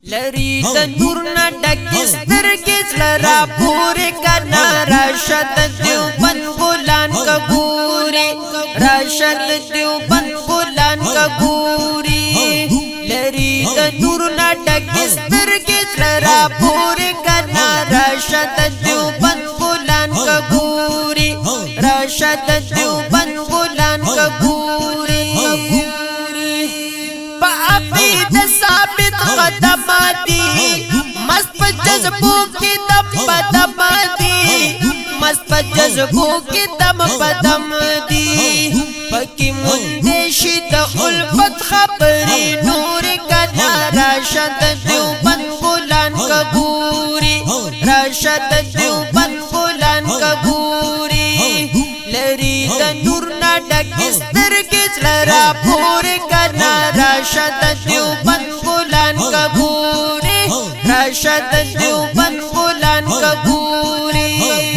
لری د نور نه ډکې سترګې زړه راپورې کنا راشد دیوبند ګلان که ګورې راشد دیوبند ګلان که ګورې لری د نور نه ډکې سترګې زړه راپورې کنا راشد دیوبند ګلان که ګورې راشد دیوبند ګلان که ګورې په عقیده ثابت قدم دی مست په جذبو کې دم بدم دی مست په جذبو کې دم بدم دی پکې مونږ شي د الفت خبرې نور کنا راشد دیوبند ګلان که ګورې راشد دیوبند ګلان که ګورې لري د نور نه ډکې سترګې زړه راپورې کنا راشد دیوبند ګلان که ګورې راشد دیوبند ګلان که ګورې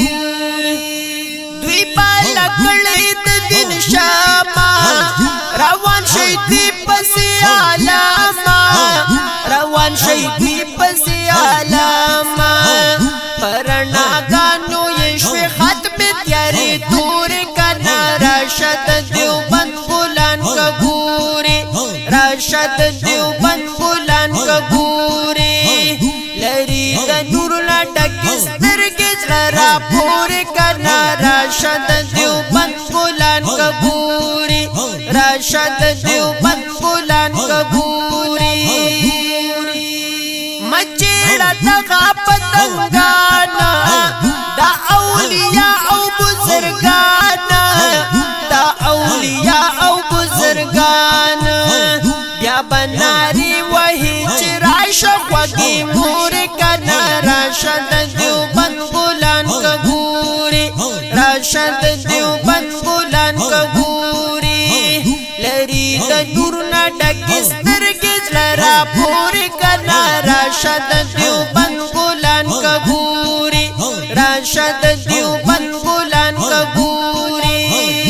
دوی بالا کړی د دین شاما روان شي دوی پسې علامه روان شي دوی پسې علامه پرناګانو یې شوې ختم تیارې تورې کنا راشد دیوبند ګلان که ګورې راشد دیوبند ګلان که ګورې لري د نور نه ډکې سترګې زړه راپورې کنا راشد دیوبند ګلان که ګورې راشد دیوبند ګلان که ګورې مچېړه دغه پتنګانه دا اولیاء او بزرګانه دا اولیاء او بزرګانه بیا بناري وهي چې راشه خوږې مورې کنا راشد دیوبند ګلان که ګورې راشد دیوبند ګلان که ګورې لري د نور نه ډکې سترګې زړه راپورې کنا راشد دیوبند ګلان که ګورې راشد دیوبند ګلان که ګورې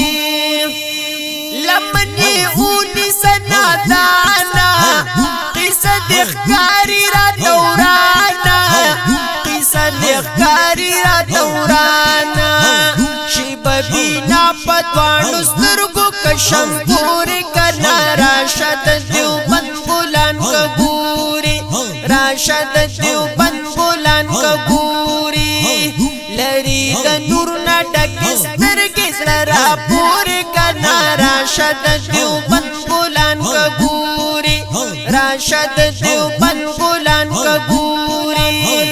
لمنې اونی سنادانا قصه د ښکاري را دورانا قصه د ښکاري را دورانا شي به بینا په دواړو سترګو کشم پورې کنا راشد دیوبند ګلان که ګورې راشد دیوبند ګلان که ګورې لري د نور نه ډکې سترګې زړه راپورې کنا راشد دیوبند ګلان که ګورې راشد دیوبند ګلان که ګورې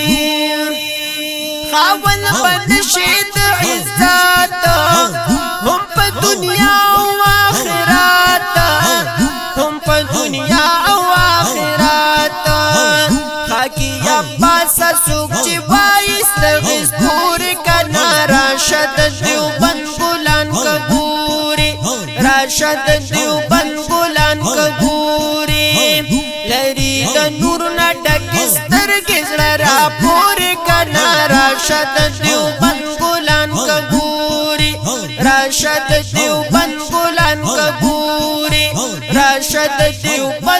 خاون بنشي د عزت هم په دنیا او آخرت هم په دنیا او آخرت خاکی عباس څوک چې وایست پورې کنا راشد دیوبند ګلان که ګورې راشد دیوبند ګلان که ګورې لري د نور نه ډکې سترګې زړه راپورې کنا راشد دیوبند ګلان که ګورې راشد دیوبند ګلان که ګورې راشد دیوبند